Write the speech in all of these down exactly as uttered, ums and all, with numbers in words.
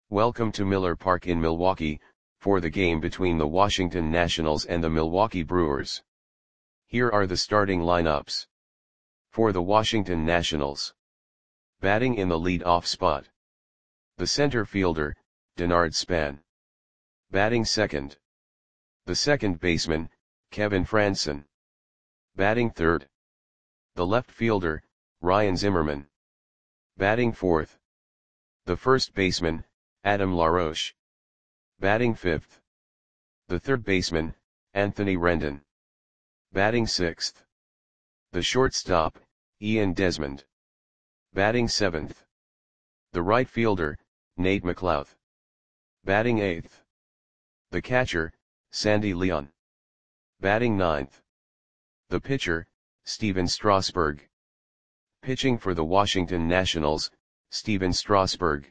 Welcome to Miller Park in Milwaukee, for the game between the Washington Nationals and the Milwaukee Brewers. Here are the starting lineups. For the Washington Nationals. Batting in the lead-off spot. The center fielder, Denard Span. Batting second. The second baseman, Kevin Frandsen. Batting third. The left fielder, Ryan Zimmerman. Batting fourth. The first baseman, Adam LaRoche. Batting fifth. The third baseman, Anthony Rendon. Batting sixth. The shortstop, Ian Desmond. Batting seventh. The right fielder, Nate McLouth. Batting eighth. The catcher, Sandy Leon. Batting ninth. The pitcher, Stephen Strasburg. Pitching for the Washington Nationals, Stephen Strasburg.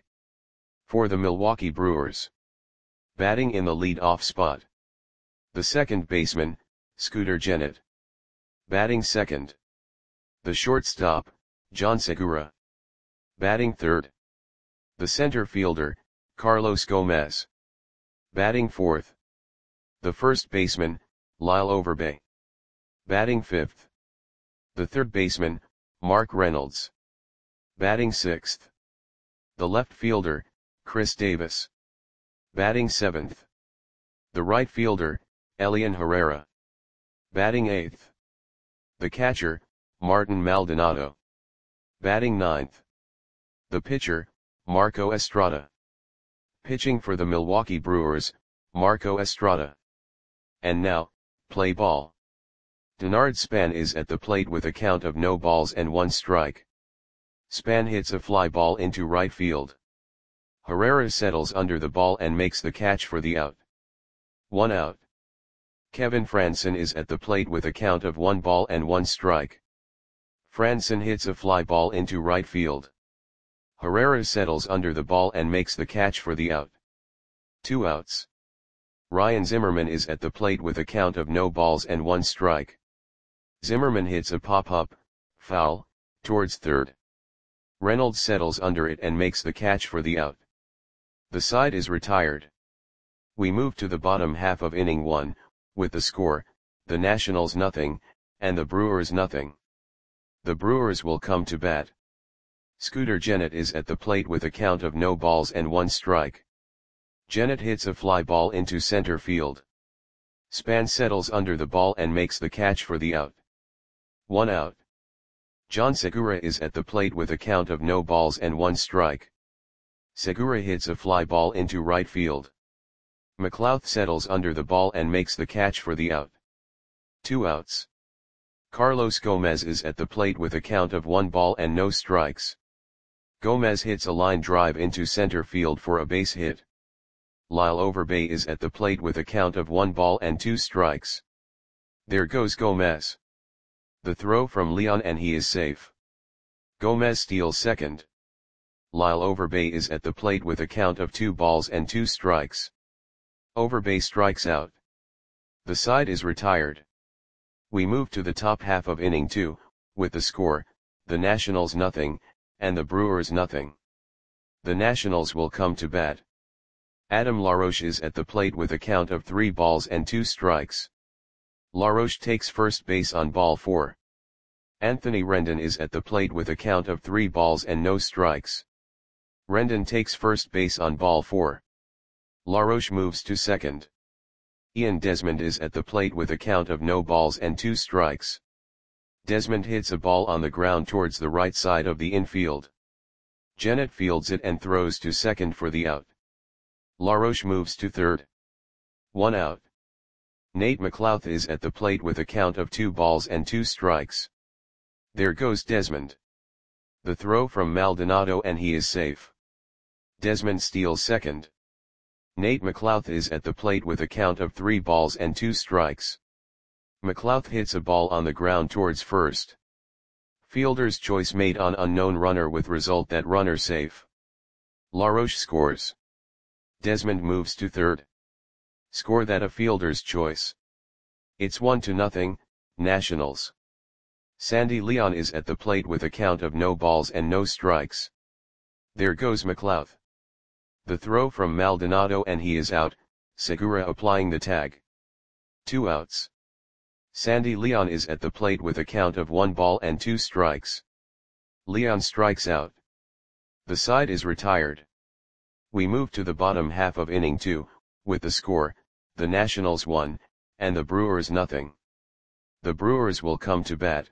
For the Milwaukee Brewers. Batting in the lead-off spot. The second baseman, Scooter Gennett. Batting second. The shortstop, John Segura. Batting third. The center fielder, Carlos Gomez. Batting fourth. The first baseman, Lyle Overbay. Batting fifth. The third baseman, Mark Reynolds. Batting sixth. The left fielder, Chris Davis. Batting seventh. The right fielder, Elian Herrera. Batting eighth. The catcher, Martin Maldonado. Batting ninth. The pitcher, Marco Estrada. Pitching for the Milwaukee Brewers, Marco Estrada. And now, play ball. Denard Span is at the plate with a count of no balls and one strike. Span hits a fly ball into right field. Herrera settles under the ball and makes the catch for the out. One out. Kevin Frandsen is at the plate with a count of one ball and one strike. Frandsen hits a fly ball into right field. Herrera settles under the ball and makes the catch for the out. Two outs. Ryan Zimmerman is at the plate with a count of no balls and one strike. Zimmerman hits a pop-up, foul, towards third. Reynolds settles under it and makes the catch for the out. The side is retired. We move to the bottom half of inning one, with the score, the Nationals nothing, and the Brewers nothing. The Brewers will come to bat. Scooter Gennett is at the plate with a count of no balls and one strike. Gennett hits a fly ball into center field. Span settles under the ball and makes the catch for the out. One out. John Segura is at the plate with a count of no balls and one strike. Segura hits a fly ball into right field. McLouth settles under the ball and makes the catch for the out. Two outs. Carlos Gomez is at the plate with a count of one ball and no strikes. Gomez hits a line drive into center field for a base hit. Lyle Overbay is at the plate with a count of one ball and two strikes. There goes Gomez. The throw from Leon and he is safe. Gomez steals second. Lyle Overbay is at the plate with a count of two balls and two strikes. Overbay strikes out. The side is retired. We move to the top half of inning two, with the score, the Nationals nothing, and the Brewers nothing. The Nationals will come to bat. Adam LaRoche is at the plate with a count of three balls and two strikes. LaRoche takes first base on ball four. Anthony Rendon is at the plate with a count of three balls and no strikes. Rendon takes first base on ball four. LaRoche moves to second. Ian Desmond is at the plate with a count of no balls and two strikes. Desmond hits a ball on the ground towards the right side of the infield. Gennett fields it and throws to second for the out. LaRoche moves to third. One out. Nate McLouth is at the plate with a count of two balls and two strikes. There goes Desmond. The throw from Maldonado and he is safe. Desmond steals second. Nate McLouth is at the plate with a count of three balls and two strikes. McLouth hits a ball on the ground towards first. Fielder's choice made on unknown runner with result that runner safe. LaRoche scores. Desmond moves to third. Score that a fielder's choice. It's one to nothing, Nationals. Sandy Leon is at the plate with a count of no balls and no strikes. There goes McLouth. The throw from Maldonado and he is out, Segura applying the tag. Two outs. Sandy Leon is at the plate with a count of one ball and two strikes. Leon strikes out. The side is retired. We move to the bottom half of inning two, with the score, the Nationals one, and the Brewers nothing. The Brewers will come to bat.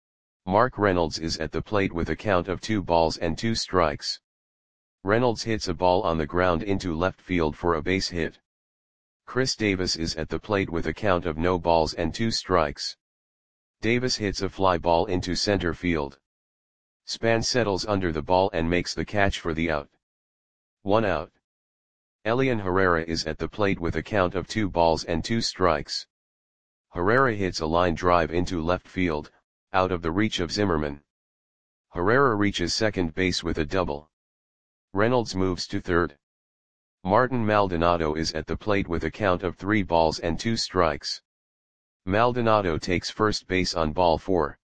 Mark Reynolds is at the plate with a count of two balls and two strikes. Reynolds hits a ball on the ground into left field for a base hit. Chris Davis is at the plate with a count of no balls and two strikes. Davis hits a fly ball into center field. Span settles under the ball and makes the catch for the out. One out. Elian Herrera is at the plate with a count of two balls and two strikes. Herrera hits a line drive into left field, out of the reach of Zimmerman. Herrera reaches second base with a double. Reynolds moves to third. Martin Maldonado is at the plate with a count of three balls and two strikes. Maldonado takes first base on ball four.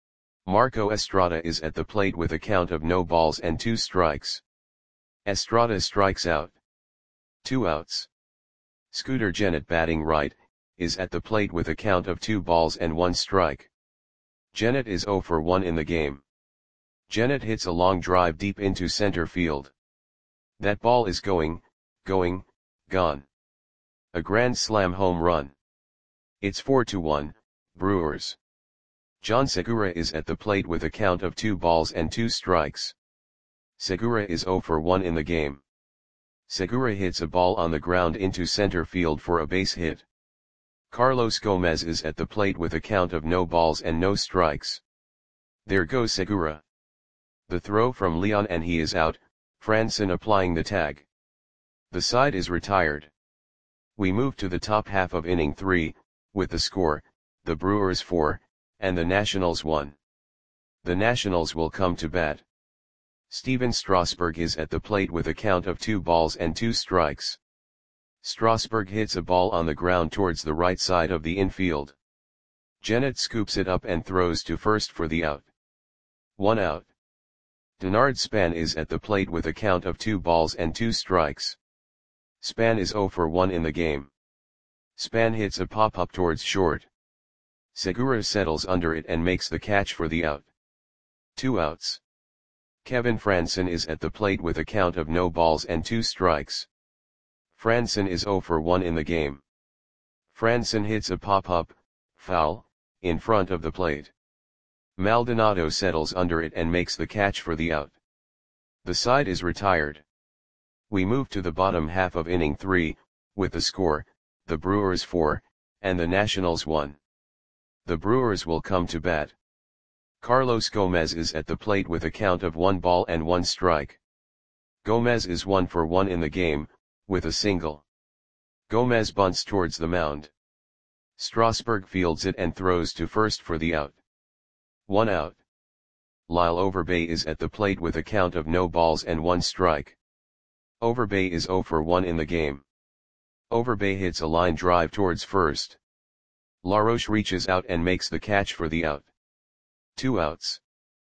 Marco Estrada is at the plate with a count of no balls and two strikes. Estrada strikes out. Two outs. Scooter Gennett batting right, is at the plate with a count of two balls and one strike. Gennett is zero for one in the game. Gennett hits a long drive deep into center field. That ball is going, going, gone. A grand slam home run. It's four to one, Brewers. John Segura is at the plate with a count of two balls and two strikes. Segura is zero for one in the game. Segura hits a ball on the ground into center field for a base hit. Carlos Gomez is at the plate with a count of no balls and no strikes. There goes Segura. The throw from Leon and he is out, Franson applying the tag. The side is retired. We move to the top half of inning three, with the score, the Brewers four, and the Nationals one. The Nationals will come to bat. Steven Strasburg is at the plate with a count of two balls and two strikes. Strasburg hits a ball on the ground towards the right side of the infield. Gennett scoops it up and throws to first for the out. One out. Denard Span is at the plate with a count of two balls and two strikes. Span is zero for one in the game. Span hits a pop-up towards short. Segura settles under it and makes the catch for the out. Two outs. Kevin Franson is at the plate with a count of no balls and two strikes. Franson is zero for one in the game. Franson hits a pop-up, foul, in front of the plate. Maldonado settles under it and makes the catch for the out. The side is retired. We move to the bottom half of inning three, with the score, the Brewers four, and the Nationals one. The Brewers will come to bat. Carlos Gomez is at the plate with a count of one ball and one strike. Gomez is one for one in the game, with a single. Gomez bunts towards the mound. Strasburg fields it and throws to first for the out. One out. Lyle Overbay is at the plate with a count of no balls and one strike. Overbay is zero for one in the game. Overbay hits a line drive towards first. LaRoche reaches out and makes the catch for the out. Two outs.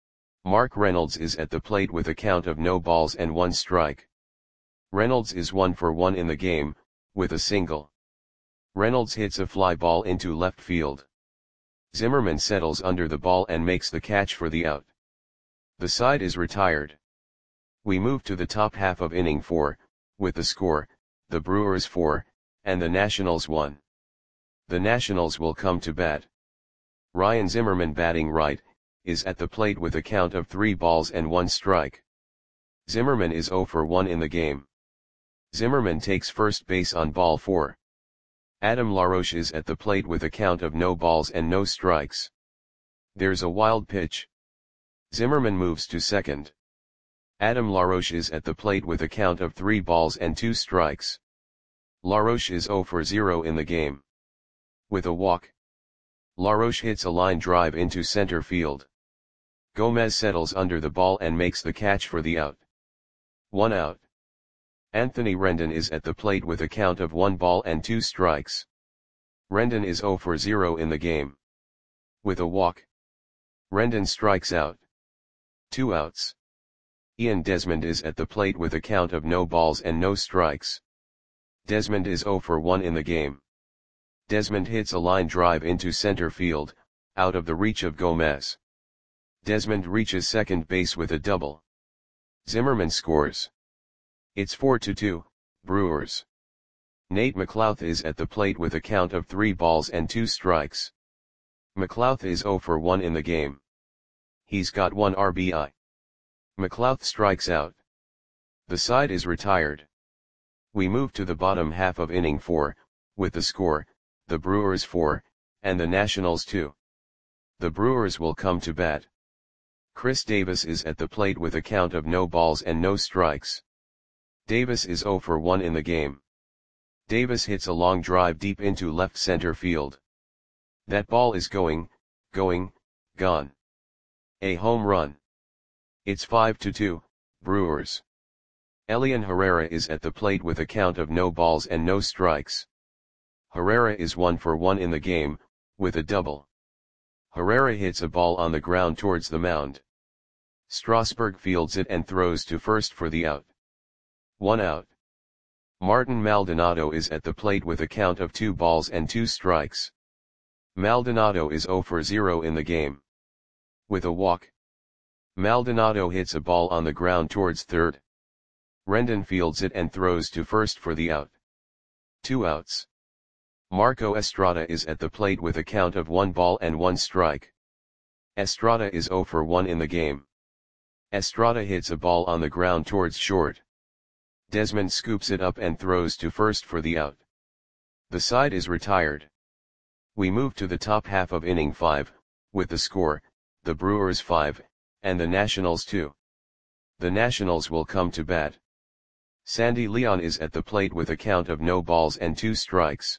Mark Reynolds is at the plate with a count of no balls and one strike. Reynolds is one for one in the game, with a single. Reynolds hits a fly ball into left field. Zimmerman settles under the ball and makes the catch for the out. The side is retired. We move to the top half of inning four, with the score, the Brewers four, and the Nationals one. The Nationals will come to bat. Ryan Zimmerman batting right, is at the plate with a count of three balls and one strike. Zimmerman is zero for one in the game. Zimmerman takes first base on ball four. Adam LaRoche is at the plate with a count of no balls and no strikes. There's a wild pitch. Zimmerman moves to second. Adam LaRoche is at the plate with a count of three balls and two strikes. LaRoche is zero for zero in the game. With a walk. LaRoche hits a line drive into center field. Gomez settles under the ball and makes the catch for the out. One out. Anthony Rendon is at the plate with a count of one ball and two strikes. Rendon is zero for zero in the game. With a walk. Rendon strikes out. Two outs. Ian Desmond is at the plate with a count of no balls and no strikes. Desmond is zero for one in the game. Desmond hits a line drive into center field, out of the reach of Gomez. Desmond reaches second base with a double. Zimmerman scores. It's four to two, Brewers. Nate McLouth is at the plate with a count of three balls and two strikes. McLouth is zero for one in the game. He's got one R B I. McLouth strikes out. The side is retired. We move to the bottom half of inning four, with the score, the Brewers four, and the Nationals two. The Brewers will come to bat. Chris Davis is at the plate with a count of no balls and no strikes. Davis is zero for one in the game. Davis hits a long drive deep into left center field. That ball is going, going, gone. A home run. It's five to two, Brewers. Elian Herrera is at the plate with a count of no balls and no strikes. Herrera is one for one in the game, with a double. Herrera hits a ball on the ground towards the mound. Strasburg fields it and throws to first for the out. One out. Martin Maldonado is at the plate with a count of two balls and two strikes. Maldonado is zero for zero in the game. With a walk. Maldonado hits a ball on the ground towards third. Rendon fields it and throws to first for the out. Two outs. Marco Estrada is at the plate with a count of one ball and one strike. Estrada is zero for one in the game. Estrada hits a ball on the ground towards short. Desmond scoops it up and throws to first for the out. The side is retired. We move to the top half of inning five, with the score, the Brewers five, and the Nationals two. The Nationals will come to bat. Sandy Leon is at the plate with a count of no balls and two strikes.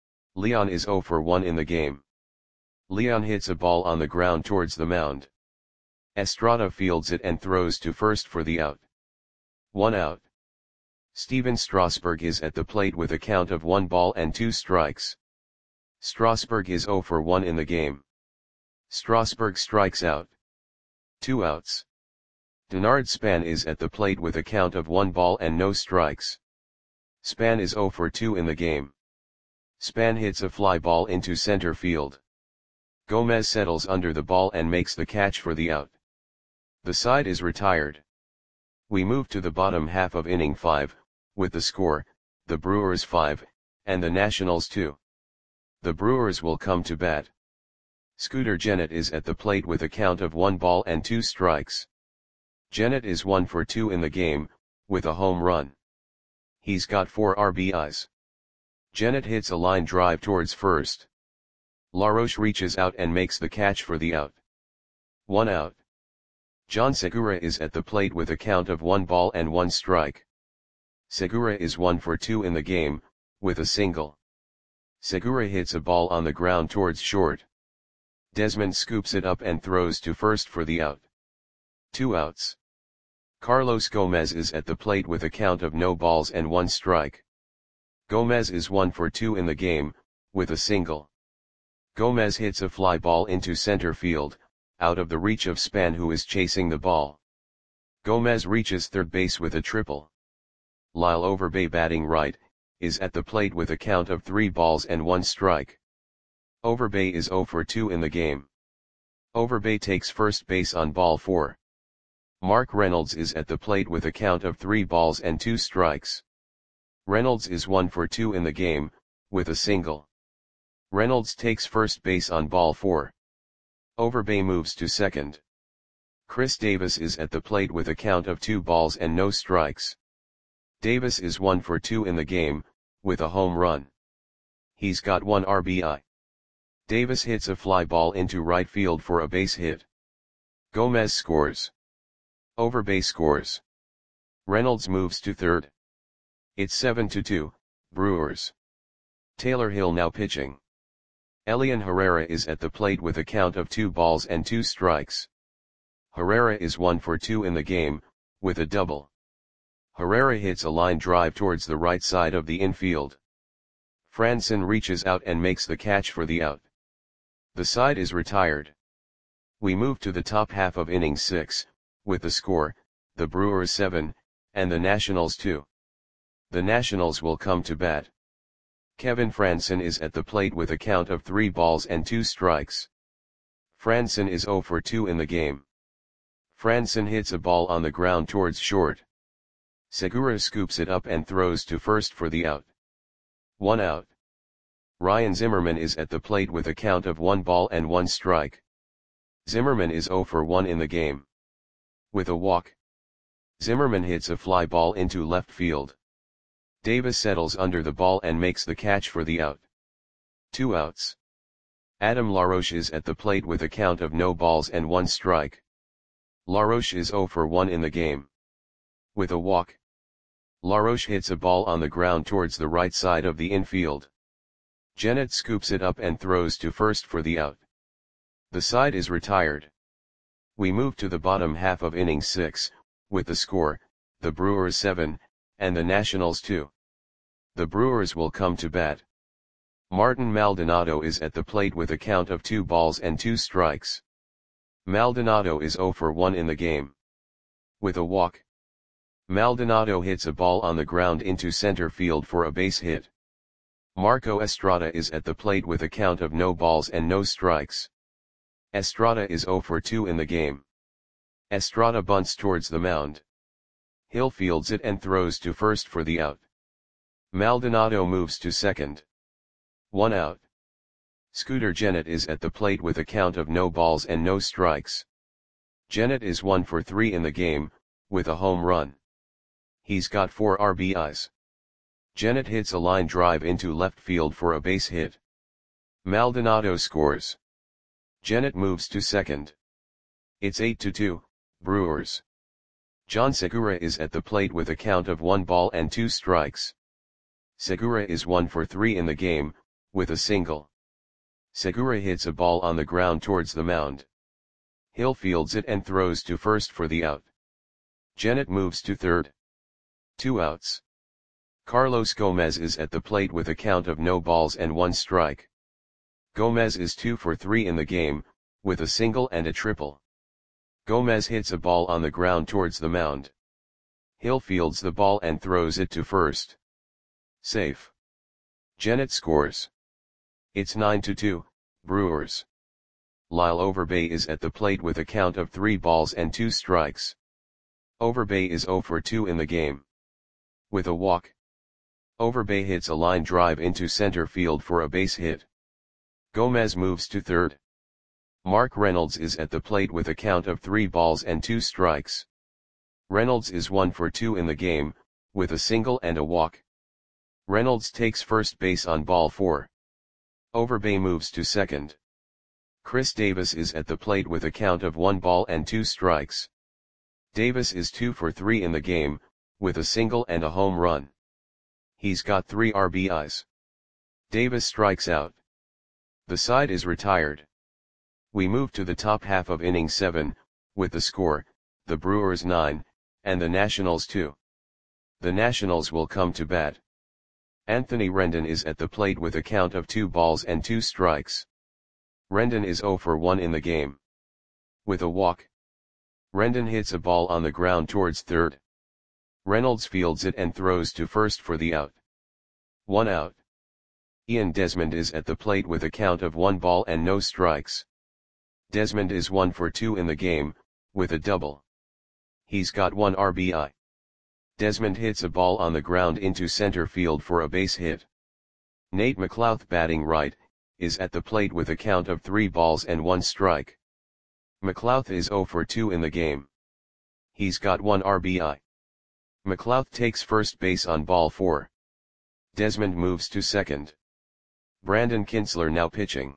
Leon is zero for one in the game. Leon hits a ball on the ground towards the mound. Estrada fields it and throws to first for the out. One out. Steven Strasburg is at the plate with a count of one ball and two strikes. Strasburg is zero for one in the game. Strasburg strikes out. Two outs. Denard Span is at the plate with a count of one ball and no strikes. Span is zero for two in the game. Span hits a fly ball into center field. Gomez settles under the ball and makes the catch for the out. The side is retired. We move to the bottom half of inning five, with the score, the Brewers five, and the Nationals two. The Brewers will come to bat. Scooter Gennett is at the plate with a count of one ball and two strikes. Gennett is one for two in the game, with a home run. He's got four R B Is. Gennett hits a line drive towards first. LaRoche reaches out and makes the catch for the out. One out. John Segura is at the plate with a count of one ball and one strike. Segura is one for two in the game, with a single. Segura hits a ball on the ground towards short. Desmond scoops it up and throws to first for the out. Two outs. Carlos Gomez is at the plate with a count of no balls and one strike. Gomez is one for two in the game, with a single. Gomez hits a fly ball into center field, out of the reach of Span, who is chasing the ball. Gomez reaches third base with a triple. Lyle Overbay, batting right, is at the plate with a count of three balls and one strike. Overbay is zero for two in the game. Overbay takes first base on ball four. Mark Reynolds is at the plate with a count of three balls and two strikes. Reynolds is one for two in the game, with a single. Reynolds takes first base on ball four. Overbay moves to second. Chris Davis is at the plate with a count of two balls and no strikes. Davis is one for two in the game, with a home run. He's got one R B I. Davis hits a fly ball into right field for a base hit. Gomez scores. Overbay scores. Reynolds moves to third. It's seven to two, Brewers. Taylor Hill now pitching. Elian Herrera is at the plate with a count of two balls and two strikes. Herrera is one for two in the game, with a double. Herrera hits a line drive towards the right side of the infield. Franson reaches out and makes the catch for the out. The side is retired. We move to the top half of inning six, with the score, the Brewers seven, and the Nationals two. The Nationals will come to bat. Kevin Frandsen is at the plate with a count of three balls and two strikes. Frandsen is zero for two in the game. Frandsen hits a ball on the ground towards short. Segura scoops it up and throws to first for the out. One out. Ryan Zimmerman is at the plate with a count of one ball and one strike. Zimmerman is zero for one in the game. With a walk, Zimmerman hits a fly ball into left field. Davis settles under the ball and makes the catch for the out. Two outs. Adam LaRoche is at the plate with a count of no balls and one strike. LaRoche is zero for one in the game. With a walk, LaRoche hits a ball on the ground towards the right side of the infield. Gennett scoops it up and throws to first for the out. The side is retired. We move to the bottom half of inning six, with the score, the Brewers seven, and the Nationals two. The Brewers will come to bat. Martin Maldonado is at the plate with a count of two balls and two strikes. Maldonado is zero for one in the game. With a walk, Maldonado hits a ball on the ground into center field for a base hit. Marco Estrada is at the plate with a count of no balls and no strikes. Estrada is zero for two in the game. Estrada bunts towards the mound. Hill fields it and throws to first for the out. Maldonado moves to second. One out. Scooter Gennett is at the plate with a count of no balls and no strikes. Gennett is one for three in the game, with a home run. He's got four R B Is. Gennett hits a line drive into left field for a base hit. Maldonado scores. Gennett moves to second. It's eight to two, Brewers. John Segura is at the plate with a count of one ball and two strikes. Segura is one for three in the game, with a single. Segura hits a ball on the ground towards the mound. Hill fields it and throws to first for the out. Gennett moves to third. Two outs. Carlos Gomez is at the plate with a count of no balls and one strike. Gomez is two for three in the game, with a single and a triple. Gomez hits a ball on the ground towards the mound. Hill fields the ball and throws it to first. Safe. Gennett scores. It's nine to two, Brewers. Lyle Overbay is at the plate with a count of three balls and two strikes. Overbay is zero for two in the game. With a walk, Overbay hits a line drive into center field for a base hit. Gomez moves to third. Mark Reynolds is at the plate with a count of three balls and two strikes. Reynolds is one for two in the game, with a single and a walk. Reynolds takes first base on ball four. Overbay moves to second. Chris Davis is at the plate with a count of one ball and two strikes. Davis is two for three in the game, with a single and a home run. He's got three R B Is. Davis strikes out. The side is retired. We move to the top half of inning seven, with the score, the Brewers nine, and the Nationals two. The Nationals will come to bat. Anthony Rendon is at the plate with a count of two balls and two strikes. Rendon is zero for one in the game. With a walk, Rendon hits a ball on the ground towards third. Reynolds fields it and throws to first for the out. One out. Ian Desmond is at the plate with a count of one ball and no strikes. Desmond is one for two in the game, with a double. He's got one R B I. Desmond hits a ball on the ground into center field for a base hit. Nate McLouth, batting right, is at the plate with a count of three balls and one strike. McLouth is zero for two in the game. He's got one R B I. McLouth takes first base on ball four. Desmond moves to second. Brandon Kintzler now pitching.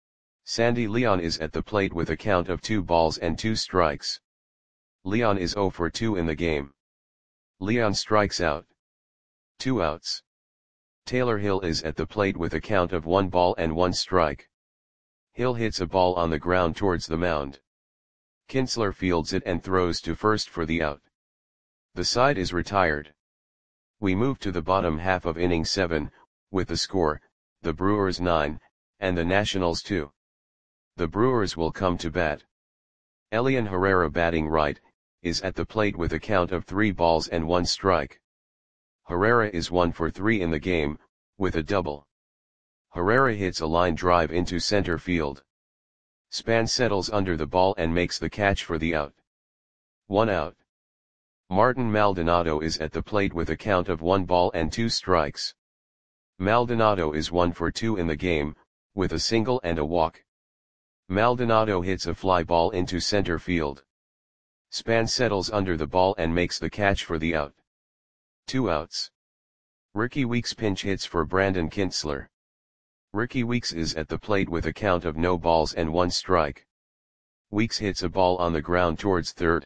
Sandy Leon is at the plate with a count of two balls and two strikes. Leon is zero for two in the game. Leon strikes out. Two outs. Taylor Hill is at the plate with a count of one ball and one strike. Hill hits a ball on the ground towards the mound. Kintzler fields it and throws to first for the out. The side is retired. We move to the bottom half of inning seven, with the score, the Brewers nine, and the Nationals two. The Brewers will come to bat. Elian Herrera, batting right, is at the plate with a count of three balls and one strike. Herrera is one for three in the game, with a double. Herrera hits a line drive into center field. Span settles under the ball and makes the catch for the out. One out. Martin Maldonado is at the plate with a count of one ball and two strikes. Maldonado is one for two in the game, with a single and a walk. Maldonado hits a fly ball into center field. Span settles under the ball and makes the catch for the out. Two outs. Ricky Weeks pinch hits for Brandon Kintzler. Ricky Weeks is at the plate with a count of no balls and one strike. Weeks hits a ball on the ground towards third.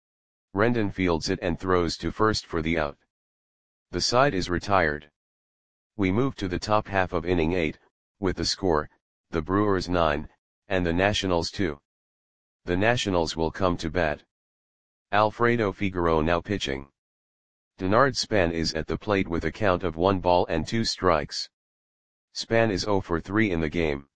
Rendon fields it and throws to first for the out. The side is retired. We move to the top half of inning eight, with the score, the Brewers nine, and the Nationals two. The Nationals will come to bat. Alfredo Figueroa now pitching. Denard Span is at the plate with a count of one ball and two strikes. Span is zero for three in the game.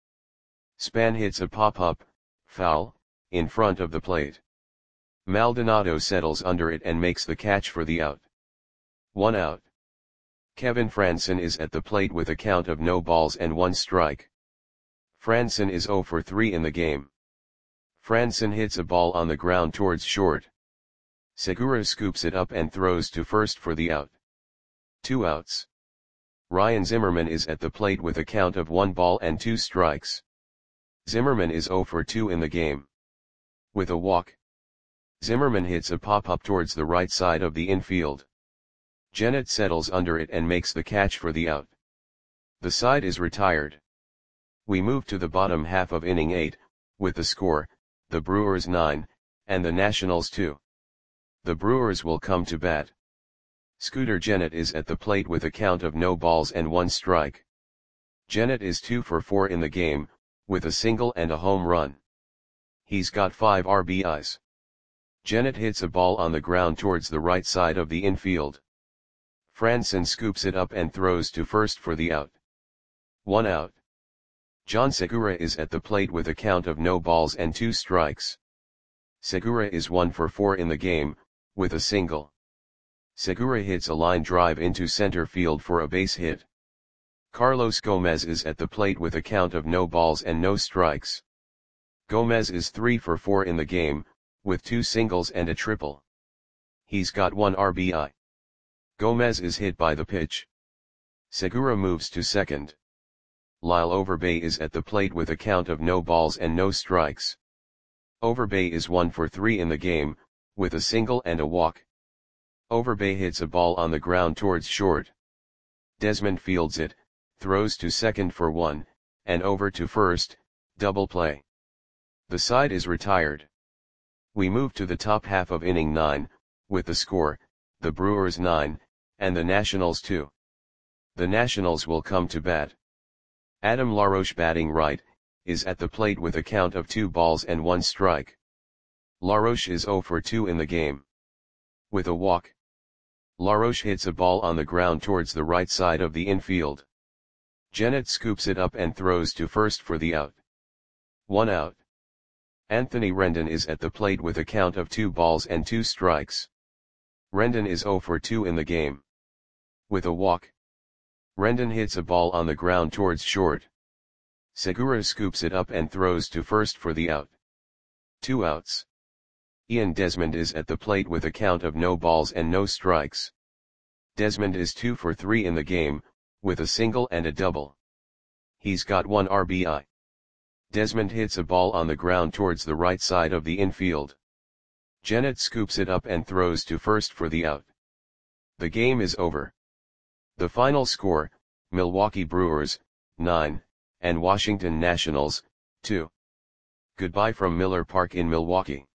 Span hits a pop-up, foul, in front of the plate. Maldonado settles under it and makes the catch for the out. One out. Kevin Frandsen is at the plate with a count of no balls and one strike. Frandsen is zero for three in the game. Frandsen hits a ball on the ground towards short. Segura scoops it up and throws to first for the out. Two outs. Ryan Zimmerman is at the plate with a count of one ball and two strikes. Zimmerman is zero for two in the game. With a walk. Zimmerman hits a pop-up towards the right side of the infield. Gennett settles under it and makes the catch for the out. The side is retired. We move to the bottom half of inning eight, with the score, the Brewers nine, and the Nationals two. The Brewers will come to bat. Scooter Gennett is at the plate with a count of no balls and one strike. Gennett is two for four in the game, with a single and a home run. He's got five R B Is. Gennett hits a ball on the ground towards the right side of the infield. Frandsen scoops it up and throws to first for the out. One out. John Segura is at the plate with a count of no balls and two strikes. Segura is one for four in the game, with a single. Segura hits a line drive into center field for a base hit. Carlos Gomez is at the plate with a count of no balls and no strikes. Gomez is three for four in the game, with two singles and a triple. He's got one R B I. Gomez is hit by the pitch. Segura moves to second. Lyle Overbay is at the plate with a count of no balls and no strikes. Overbay is one for three in the game, with a single and a walk. Overbay hits a ball on the ground towards short. Desmond fields it, throws to second for one, and over to first, double play. The side is retired. We move to the top half of inning nine, with the score, the Brewers nine, and the Nationals two. The Nationals will come to bat. Adam LaRoche batting right, is at the plate with a count of two balls and one strike. LaRoche is zero for two in the game. With a walk. LaRoche hits a ball on the ground towards the right side of the infield. Gennett scoops it up and throws to first for the out. One out. Anthony Rendon is at the plate with a count of two balls and two strikes. Rendon is zero for two in the game. With a walk. Rendon hits a ball on the ground towards short. Segura scoops it up and throws to first for the out. Two outs. Ian Desmond is at the plate with a count of no balls and no strikes. Desmond is two for three in the game, with a single and a double. He's got one R B I. Desmond hits a ball on the ground towards the right side of the infield. Gennett scoops it up and throws to first for the out. The game is over. The final score, Milwaukee Brewers, nine, and Washington Nationals, two. Goodbye from Miller Park in Milwaukee.